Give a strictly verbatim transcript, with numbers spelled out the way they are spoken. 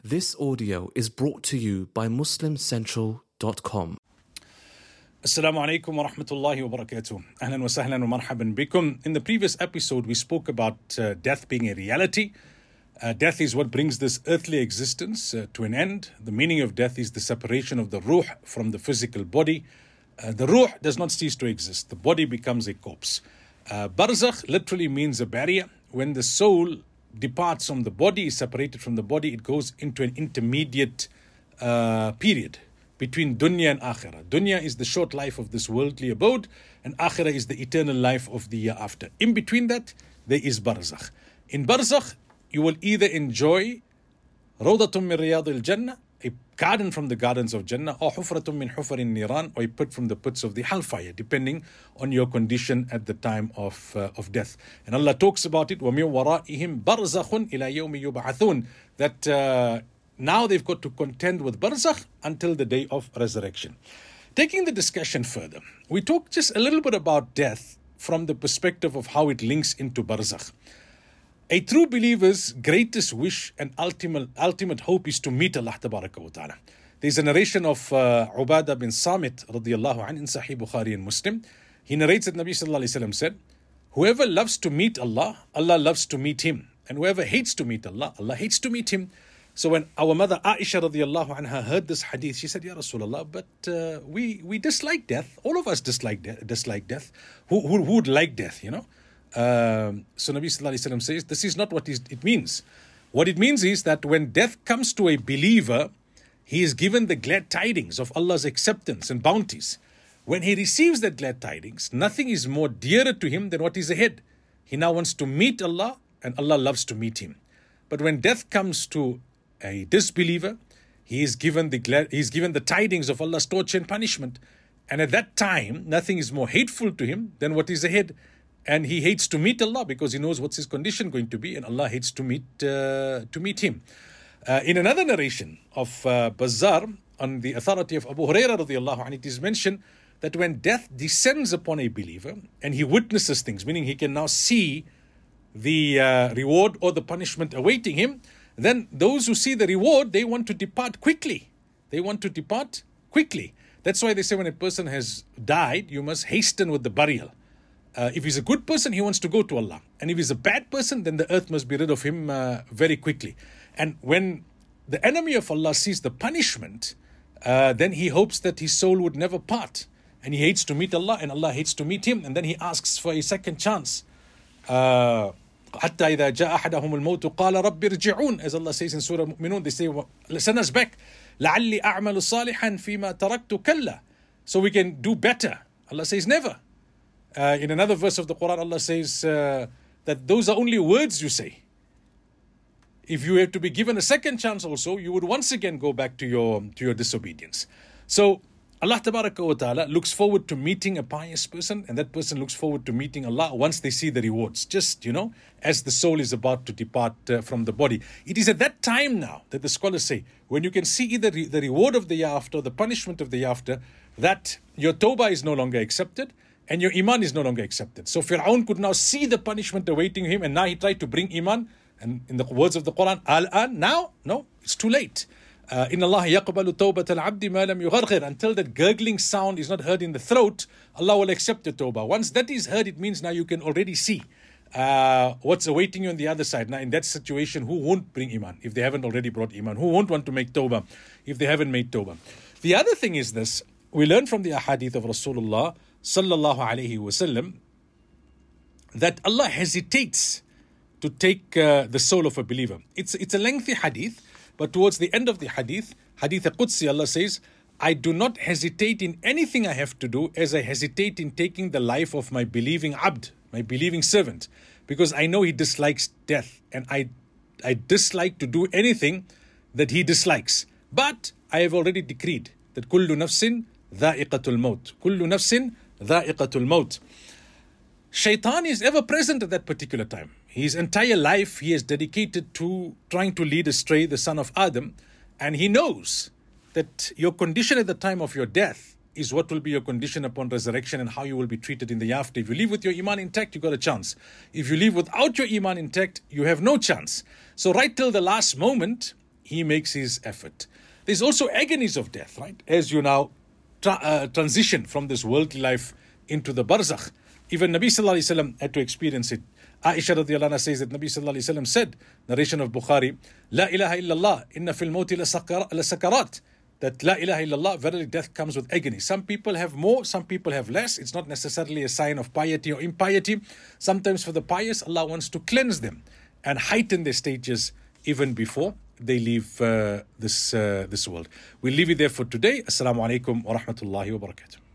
This audio is brought to you by muslim central dot com. Assalamu alaikum wa rahmatullahi wa barakatuh. Ahlan wa sahlan wa marhaban bikum. In the previous episode, we spoke about uh, death being a reality. Uh, death is what brings this earthly existence uh, to an end. The meaning of death is the separation of the ruh from the physical body. Uh, the ruh does not cease to exist. The body becomes a corpse. Uh, barzakh literally means a barrier. When the soul departs from the body, is separated from the body, it goes into an intermediate uh, period between dunya and akhirah. Dunya is the short life of this worldly abode, and akhirah is the eternal life of the year after. In between that, there is barzakh. In barzakh, you will either enjoy rawdatun min riyadil jannah, a garden from the gardens of Jannah, or hufratun min hufarin niran, or a pit from the pits of the hellfire, depending on your condition at the time of uh, of death. And Allah talks about it, وَمِن وَرَائِهِمْ بَرْزَخٌ إِلَى يَوْمِ يُبْعَثُونَ, that uh, now they've got to contend with barzakh until the day of resurrection. Taking the discussion further, we talked just a little bit about death from the perspective of how it links into barzakh. A true believer's greatest wish and ultimate ultimate hope is to meet Allah Tabaraka wa Ta'ala. There's a narration of uh, Ubadah bin Samit radiyallahu anhu in Sahih Bukhari and Muslim. He narrates that Nabi Sallallahu Alaihi Wasallam said, whoever loves to meet Allah, Allah loves to meet him. And whoever hates to meet Allah, Allah hates to meet him. So when our mother Aisha radiyallahu anha heard this hadith, she said, Ya Rasulullah, but uh, we, we dislike death. All of us dislike, de- dislike death. Who, who, who would like death, you know? Um, so Nabi Sallallahu Alaihi Wasallam says, this is not what it means. What it means is that when death comes to a believer, he is given the glad tidings of Allah's acceptance and bounties. When he receives that glad tidings, nothing is more dearer to him than what is ahead. He now wants to meet Allah, and Allah loves to meet him. But when death comes to a disbeliever, he is given the glad, he is given the tidings of Allah's torture and punishment. And at that time, nothing is more hateful to him than what is ahead. And he hates to meet Allah because he knows what's his condition going to be, and Allah hates to meet uh, to meet him. Uh, in another narration of uh, Bazzar, on the authority of Abu Hurairah radiallahu anhu, it is mentioned that when death descends upon a believer and he witnesses things, meaning he can now see the uh, reward or the punishment awaiting him, then those who see the reward, they want to depart quickly. They want to depart quickly. That's why they say when a person has died, you must hasten with the burial. Uh, if he's a good person, he wants to go to Allah. And if he's a bad person, then the earth must be rid of him uh, very quickly. And when the enemy of Allah sees the punishment, uh, then he hopes that his soul would never part. And he hates to meet Allah, and Allah hates to meet him. And then he asks for a second chance. Uh, حتى إذا جاء أحدهم الموت قال رب ارجعون, as Allah says in Surah Mu'minun, they say, send us back. لعلي أعمل صالحا فيما تركت كلا, so we can do better. Allah says never. Uh, in another verse of the Quran, Allah says uh, that those are only words you say. If you have to be given a second chance also, you would once again go back to your to your disobedience. So Allah Tabaraka wa Ta'ala looks forward to meeting a pious person, and that person looks forward to meeting Allah once they see the rewards. Just, you know, as the soul is about to depart uh, from the body. It is at that time now that the scholars say, when you can see either re- the reward of the year after, or the punishment of the year after, that your tawbah is no longer accepted, and your iman is no longer accepted. So Fir'aun could now see the punishment awaiting him, and now he tried to bring iman. And in the words of the Quran, Al-an, now, no, it's too late. Uh, Inna Allah yaqbalu tawbat al-abdi ma lam yugharghir. Until that gurgling sound is not heard in the throat, Allah will accept the tawbah. Once that is heard, it means now you can already see uh, what's awaiting you on the other side. Now in that situation, who won't bring iman if they haven't already brought iman? Who won't want to make tawbah if they haven't made tawbah? The other thing is this. We learn from the ahadith of Rasulullah sallallahu alayhi wasallam that Allah hesitates to take uh, the soul of a believer. It's it's a lengthy hadith, but towards the end of the hadith, hadith al-Qudsi, Allah says, I do not hesitate in anything I have to do as I hesitate in taking the life of my believing abd, my believing servant, because I know he dislikes death, and I I dislike to do anything that he dislikes. But I have already decreed that kullu nafsin dha'iqatul maut. Kullu nafsin dha'iqatul maut. Shaitan is ever present at that particular time. His entire life he is dedicated to trying to lead astray the son of Adam, and he knows that your condition at the time of your death is what will be your condition upon resurrection and how you will be treated in the after. If you leave with your iman intact, you got a chance. If you leave without your iman intact, you have no chance. So right till the last moment, he makes his effort. There's also agonies of death, right? As you now tra- uh, transition from this worldly life into the barzakh. Even Nabi Sallallahu Alaihi Wasallam had to experience it. Aisha radiallahu anha says that Nabi Sallallahu Alaihi Wasallam said, narration of Bukhari, La ilaha illallah, inna fil mawti la sakarat. That La ilaha illallah, verily death comes with agony. Some people have more, some people have less. It's not necessarily a sign of piety or impiety. Sometimes for the pious, Allah wants to cleanse them and heighten their stages even before they leave uh, this uh, this world. We'll leave it there for today. Assalamu alaikum wa rahmatullahi wa barakatuh.